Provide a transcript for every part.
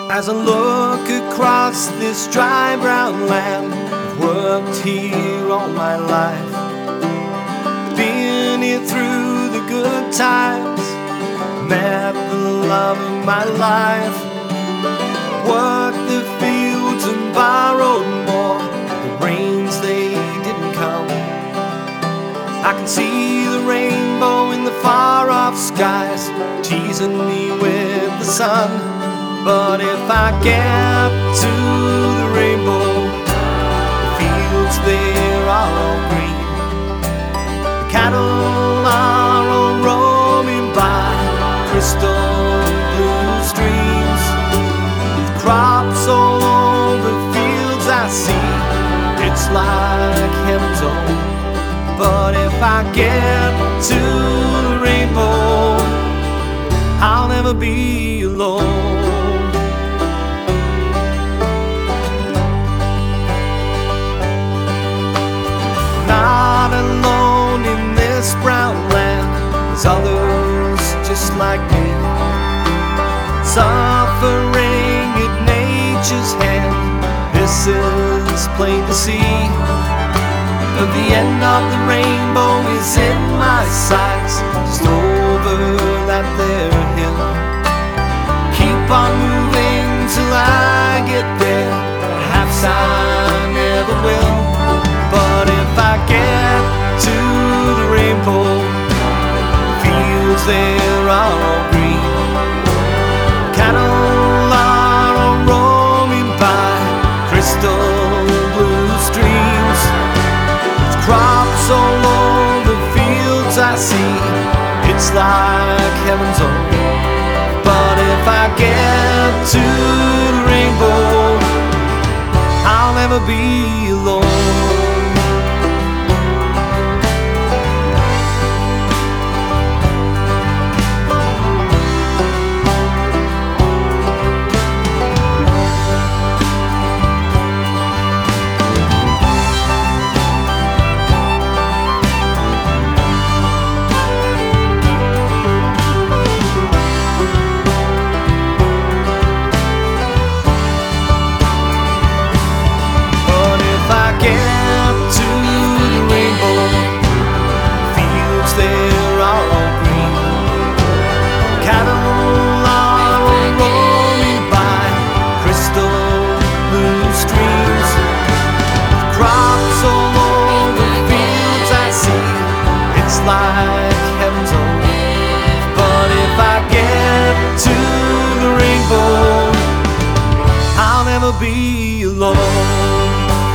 As I look across this dry brown land, I've worked here all my life, been here through the good times, met the love of my life, worked the fields and borrowed more. The rains, they didn't come. I can see the rainbow in the far off skies, teasing me with the sun. But if I get to the rainbow, the fields there are all green, the cattle are all roaming by crystal blue streams, with crops all over fields I see. It's like heaven's own. But if I get to the rainbow, I'll never be alone. Not alone in this brown land, there's others just like me, suffering at nature's hand. This is plain to see, but the end of the rainbow is in my sights, just over that there hill. Keep on moving till I get there, perhaps I never will. But if I get to the rainbow, fields there are all green, cattle are all roaming by crystal blue streams, with crops all over fields I see. It's like heaven's own. But if I get to the rainbow, I'll never be alone. Like heaven's own. But if I get to the rainbow, I'll never be alone.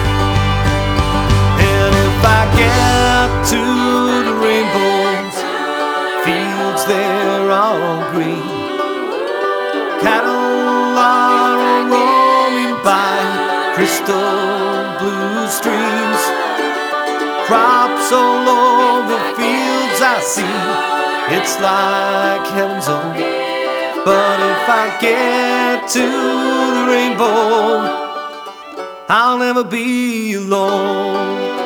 And if I get to the rainbow, fields there are all green, cattle are all roaming by crystal blue streams, crops all over fields I see. It's like heaven's own. But if I get to the rainbow, I'll never be alone.